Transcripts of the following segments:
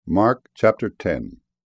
Mark chapter 10.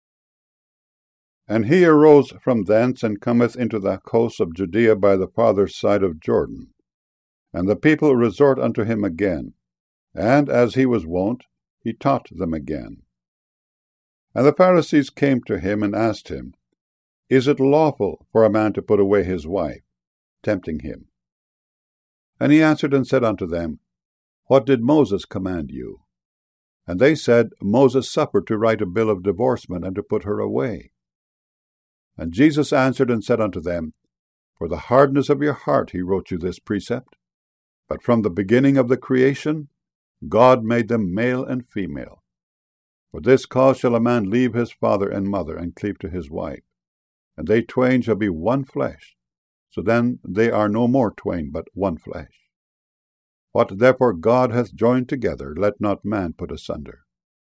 And he arose from thence, and cometh into the coast of Judea by the farther side of Jordan. And the people resort unto him again, and as he was wont, he taught them again. And the Pharisees came to him and asked him, Is it lawful for a man to put away his wife? Tempting him. And he answered and said unto them, What did Moses command you? And they said, Moses suffered to write a bill of divorcement, and to put her away. And Jesus answered and said unto them, For the hardness of your heart he wrote you this precept. But from the beginning of the creation, God made them male and female. For this cause shall a man leave his father and mother, and cleave to his wife, and they twain shall be one flesh. So then they are no more twain, but one flesh. What therefore God hath joined together, let not man put asunder.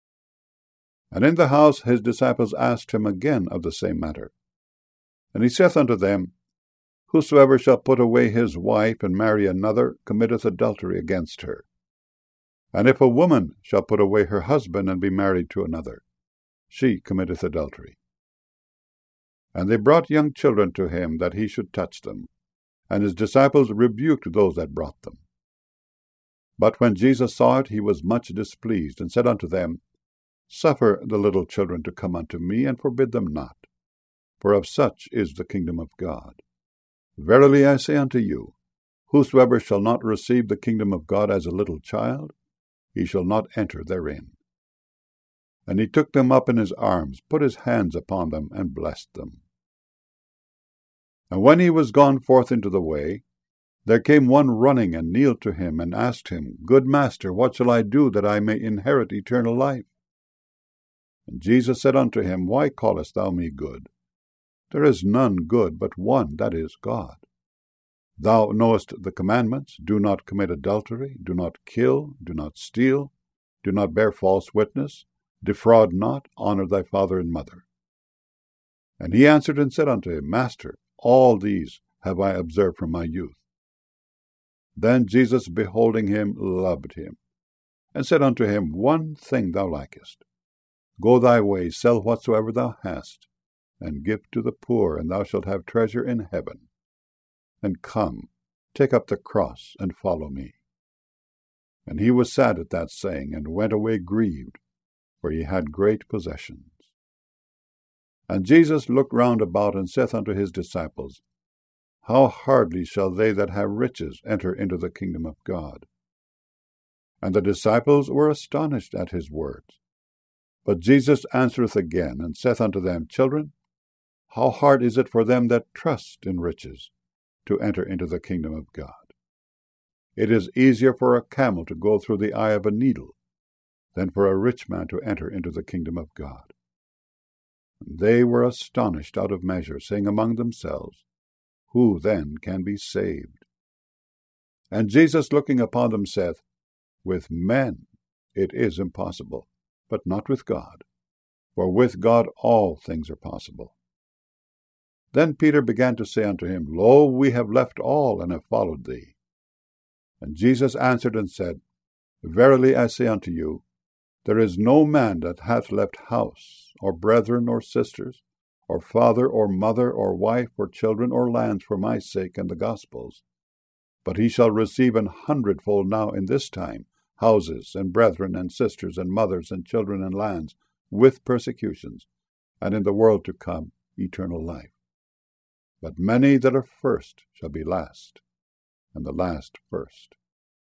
And in the house his disciples asked him again of the same matter. And he saith unto them, Whosoever shall put away his wife, and marry another, committeth adultery against her. And if a woman shall put away her husband, and be married to another, she committeth adultery. And they brought young children to him, that he should touch them. And his disciples rebuked those that brought them. But when Jesus saw it, he was much displeased, and said unto them, Suffer the little children to come unto me, and forbid them not, for of such is the kingdom of God. Verily I say unto you, Whosoever shall not receive the kingdom of God as a little child, he shall not enter therein. And he took them up in his arms, put his hands upon them, and blessed them. And when he was gone forth into the way, there came one running, and kneeled to him, and asked him, Good Master, what shall I do, that I may inherit eternal life? And Jesus said unto him, Why callest thou me good? There is none good but one, that is, God. Thou knowest the commandments, Do not commit adultery, do not kill, do not steal, do not bear false witness, defraud not, honor thy father and mother. And he answered and said unto him, Master, all these have I observed from my youth. Then Jesus, beholding him, loved him, and said unto him, One thing thou lackest. Go thy way, sell whatsoever thou hast, and give to the poor, and thou shalt have treasure in heaven. And come, take up the cross, and follow me. And he was sad at that saying, and went away grieved, for he had great possessions. And Jesus looked round about, and saith unto his disciples, How hardly shall they that have riches enter into the kingdom of God? And the disciples were astonished at his words. But Jesus answereth again, and saith unto them, Children, how hard is it for them that trust in riches to enter into the kingdom of God? It is easier for a camel to go through the eye of a needle than for a rich man to enter into the kingdom of God. And they were astonished out of measure, saying among themselves, Who then can be saved? And Jesus, looking upon them, saith, With men it is impossible, but not with God, for with God all things are possible. Then Peter began to say unto him, Lo, we have left all, and have followed thee. And Jesus answered and said, Verily I say unto you, there is no man that hath left house, or brethren, or sisters, or father, or mother, or wife, or children, or lands for my sake and the gospel's, but he shall receive 100-fold now in this time houses, and brethren, and sisters, and mothers, and children, and lands, with persecutions, and in the world to come eternal life. But many that are first shall be last, and the last first.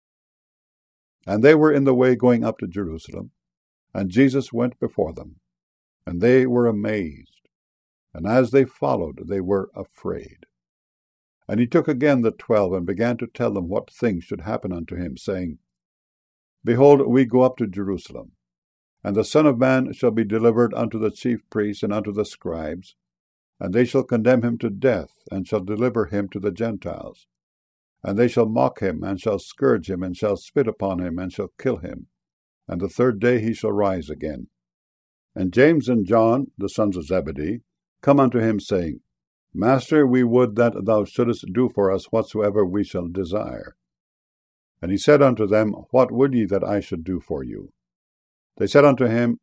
And they were in the way going up to Jerusalem, and Jesus went before them, and they were amazed, and as they followed, they were afraid. And he took again the 12, and began to tell them what things should happen unto him, saying, Behold, we go up to Jerusalem, and the Son of Man shall be delivered unto the chief priests and unto the scribes, and they shall condemn him to death, and shall deliver him to the Gentiles. And they shall mock him, and shall scourge him, and shall spit upon him, and shall kill him. And the third day he shall rise again. And James and John, the sons of Zebedee, come unto him, saying, Master, we would that thou shouldest do for us whatsoever we shall desire. And he said unto them, What would ye that I should do for you? They said unto him,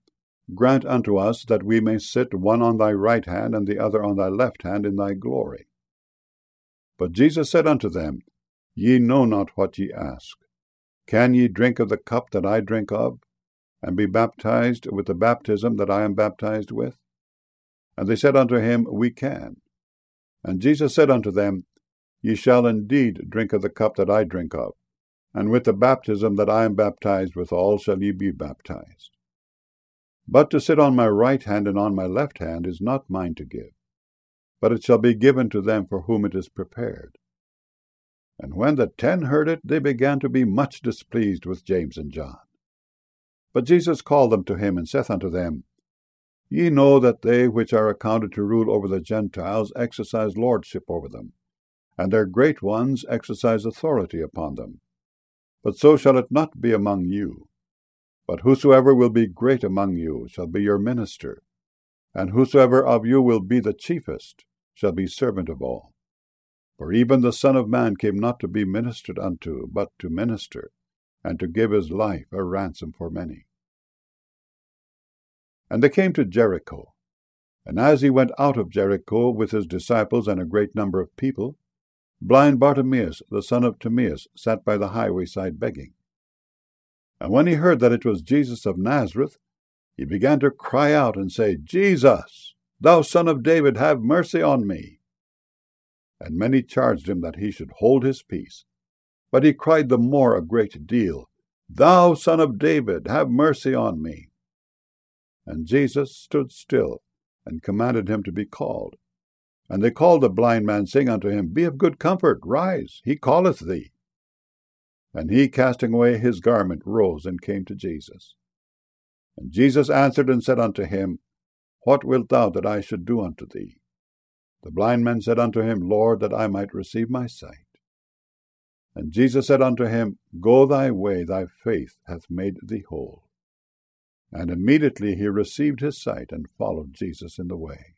grant unto us that we may sit one on thy right hand and the other on thy left hand in thy glory. But Jesus said unto them, Ye know not what ye ask. Can ye drink of the cup that I drink of, and be baptized with the baptism that I am baptized with? And they said unto him, We can. And Jesus said unto them, Ye shall indeed drink of the cup that I drink of, and with the baptism that I am baptized withal shall ye be baptized. But to sit on my right hand and on my left hand is not mine to give, but it shall be given to them for whom it is prepared. And when the 10 heard it, they began to be much displeased with James and John. But Jesus called them to him, and saith unto them, Ye know that they which are accounted to rule over the Gentiles exercise lordship over them, and their great ones exercise authority upon them. But so shall it not be among you. But whosoever will be great among you shall be your minister, and whosoever of you will be the chiefest shall be servant of all. For even the Son of Man came not to be ministered unto, but to minister, and to give his life a ransom for many. And they came to Jericho. And as he went out of Jericho with his disciples and a great number of people, blind Bartimaeus, the son of Timaeus, sat by the highway side begging. And when he heard that it was Jesus of Nazareth, he began to cry out and say, Jesus, thou Son of David, have mercy on me. And many charged him that he should hold his peace. But he cried the more a great deal, Thou Son of David, have mercy on me. And Jesus stood still, and commanded him to be called. And they called the blind man, saying unto him, Be of good comfort, rise, he calleth thee. And he, casting away his garment, rose and came to Jesus. And Jesus answered and said unto him, What wilt thou that I should do unto thee? The blind man said unto him, Lord, that I might receive my sight. And Jesus said unto him, Go thy way, thy faith hath made thee whole. And immediately he received his sight, and followed Jesus in the way.